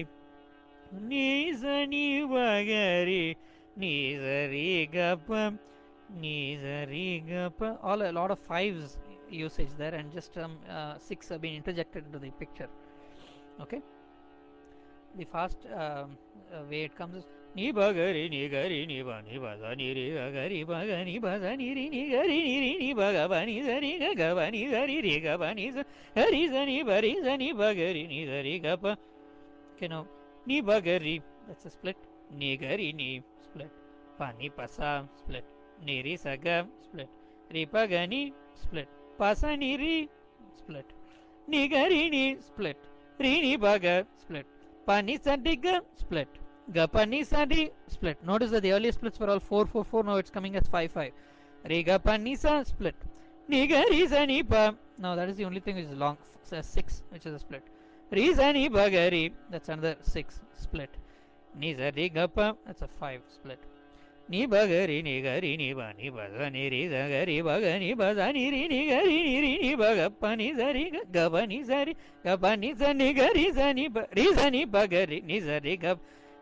Speaker 1: ni sa ni pa ga ri ni sa ri ga pa ni sa ri ga pa. All a lot of fives usage there, and just six have been interjected into the picture. Okay, the fast way it comes is ni ba ga ri ni ba sa ni ri ga ri ba ga ni ba sa ni ri ni ba ga ba ni sa ri ga ba ni sa ri ga ba ni sa sa ni ba ga ri ni sa ri ga pa. Okay, now ni ba ga ri, that's a split. Ni ga ri ni split. Pa ni pa sa split. Ni ri sa ga split. Ri pa ga ni split. Pa sa ni ri split. Ni ga ri ni split. Ri ni ba ga split. Pa ni sa di ga split. Ga pa ni sa di split. Notice that the earlier splits were all 4 4 4. Now it's coming as 5 5. Re ga pa ni sa split. Ni ga ri sa ni pa. Now that is the only thing which is long. 6, which is a split. Re sa ni ba ga ri. That's another 6 split. Ni sa ri ga pa. That's a 5 split. Ni ba ga ri ni ga ri ni ba sa ni ri sa ga ri ba ga ni ba sa ni ri ni ga ni ba ga pa ni sa ri ga ba ni sa ri ga pa ni sa ni ga ri sa ni ba ga ri ni sa ri ga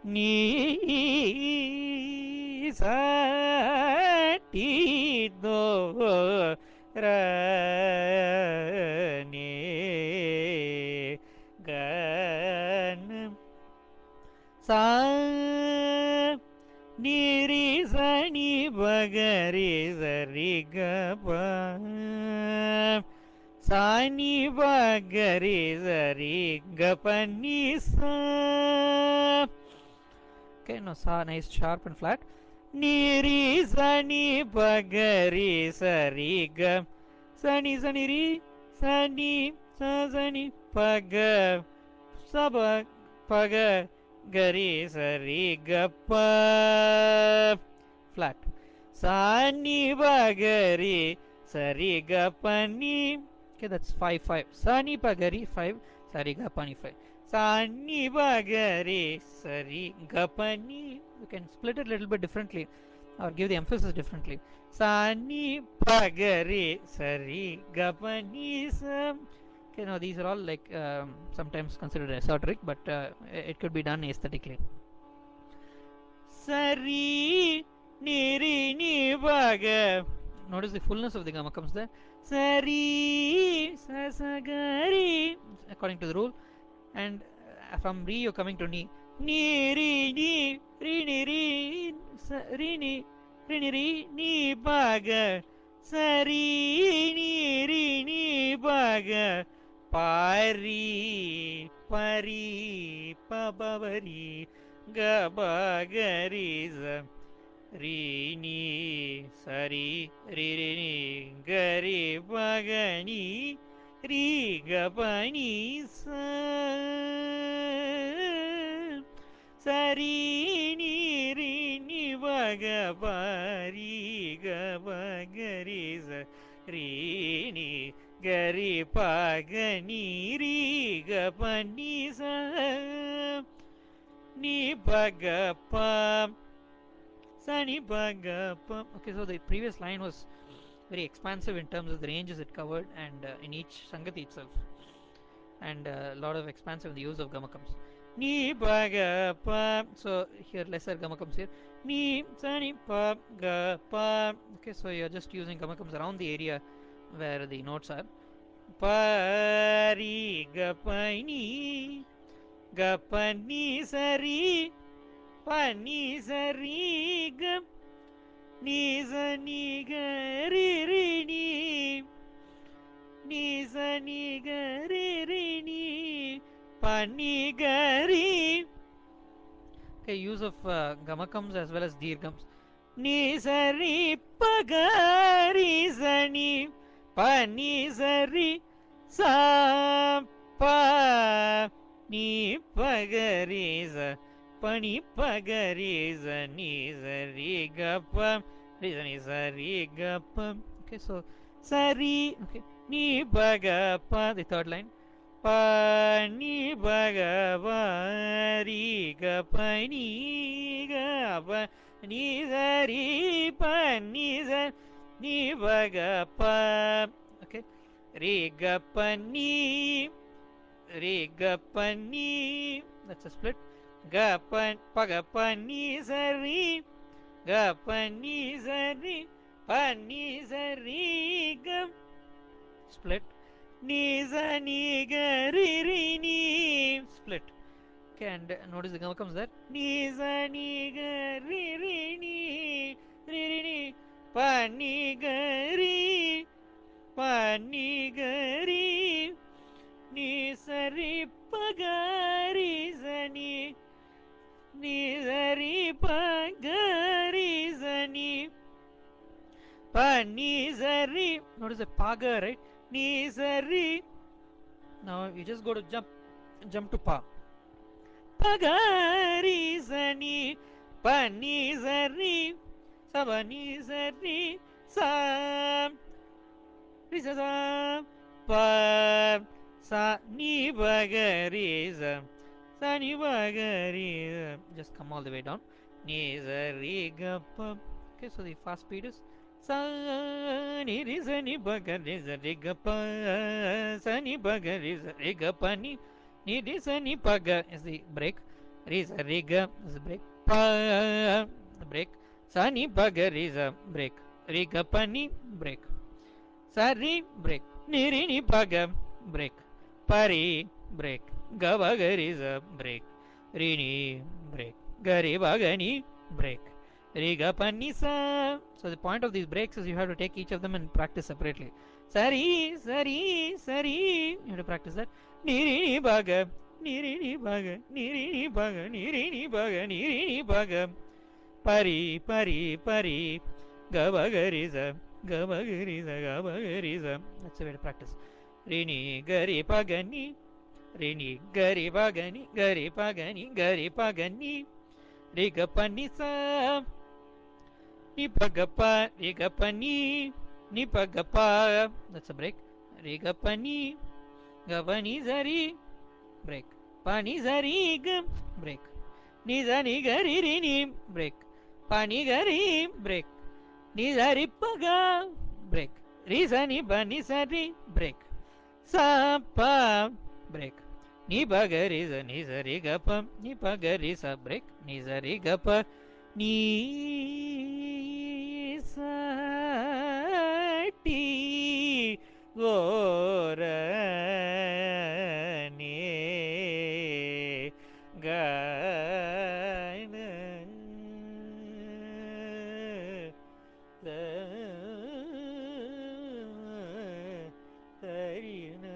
Speaker 1: ni sa ti do ra ni ga na sa ni ri sa ni ba ga ri sa ri ga pa sa ni ba ga ri sa ri ga pa ni sa. Okay, now sa nice sharp and flat. Ni ri sa ni ba ga ri sa ri ga sa ni ri sa ni sa ni pa ga sa ba pa ga ga ri sa ri ga pa flat. Sa ni ba ga ri sa ri ga pa ni. Okay, that's 5 5. Sa ni pa ga ri 5. Sa ri ga pa ni 5. Sa ni ba ga ri sa ri ga pa ni. You can split it a little bit differently or give the emphasis differently. Sa ni pa ga ri sa ri ga pa ni sa. Okay, now these are all like sometimes considered esoteric, but it could be done aesthetically. Sari ni ri ni ba ga. Notice the fullness of the gamma comes there. Sari sa sa ga ri, according to the rule, and from ri you're coming to ni. Ni ri ni sa, ri ni ba ga. Sari ni ri ni ba ga pa ri pari pabari gabagariza ri ni sari ri ri ni gari pagani ri gapani sa sari ni ri ni vagapari gabagariza ri ni gari pagani ri gapani sa ni bagapa sani bagapa. Okay, so the previous line was very expansive in terms of the ranges it covered and in each sangati itself, and a lot of expansive in the use of gamakams. Ni pa pa. So here lesser gamakams here. Ni sa ni pa ga pa. Okay, so you're just using gamakams around the area where the notes are. Pa ri ga pa ni ga pa ni sa ri pa ni sa ri ga ni sa ni ga ri ri ni ni sa ni ga ri ri ni pa ni ga ri. Okay, use of gamakams as well as dirghams. Ni sa ri pa ga ri sa ni pa ni sa ri sa pa ni pa ga ri sa pa ni pa ga ri sa ni sa ri ga pa ri sa ni sa ri ga pa. Okay, so sa ri. Okay, ni pa ga pa. The third line. Pa ni pa ga pa ri ga pa ni ga pa ni sa ri pa ni sa ni pa ga pa. Okay, ri ga pa ni ri ga pa ni. That's a split. Ga pa ga pa ni sa ri ga pa ni sa ri pa ni sa ri ga split. Ni sa ni ga ri ri ni split. Okay, and notice the gamma comes there. Ni sa ni ga ri ri ni pa ni ga ri pa ni ga ri ni sa ri pa ga ri sa ni sa ri pa ga ri sa ni pa ni sa ri. Notice the pa ga, right? Ni sa ri. Now you just go to jump to pa. Pa ga ri sa ni pa ni sa ri sa ba ni sa ri sa ri sa sa pa sa ni ba ga ri sa sa ni ba ga ri sa. Just come all the way down. Ni sa ri ga pa. Okay, so the fast speed is sa ni ri sa ni ba ga ri sa ri ga pa sa ni ba ga ri sa ri ga pa ni ni ri sa ni pa ga is the break. Ri sa ri ga is the break. Pa break. Sa ni pa ga ri sa break. Ri ga pa ni break. Sa ri break. Ni ri ni pa ga break. Pa ri break. Ga ba ga ri sa break. Ri ni break. Ga ri ba ga ni break. Ri ga pa ni sa. So the point of these breaks is you have to take each of them and practice separately. Sari, sari, sari. You have to practice that. Ni ri ni ba ga. Ni ri ni ba ga. Ni ri ni ba ga. Ni ri ni ba ga. Ni ri ni ba ga. Pari, pari, pari. Ga ba ga ri sa. Ga ba ga ri sa. Ga ba ga ri sa. That's the way to practice. Ri ni ga ri pa ga ni. Ri ni ga ri pa ga ni. Ga ri pa ga ni. Ga ri pa ga ni. Ri ga pa ni sa. Ni pa ga pa. Ri ga pa ni. Ni pa ga pa. That's a break. Ri ga pa ni. Ga pa ni sa ri. Break. Pa ni sa ri ga. Break. Ni sa ni ga ri ri ni. Break. Pa ni ga ri. Break. Ni sa ri pa ga. Break. Ri sa ni pa ni sa ri. Break. Sa pa. Break. Ni pa ga ri sa ni sa ri ga pa. Ni pa ga ri sa break. Ni sa ri ga pa. Ni sa ti go ra ni ga na da da ri na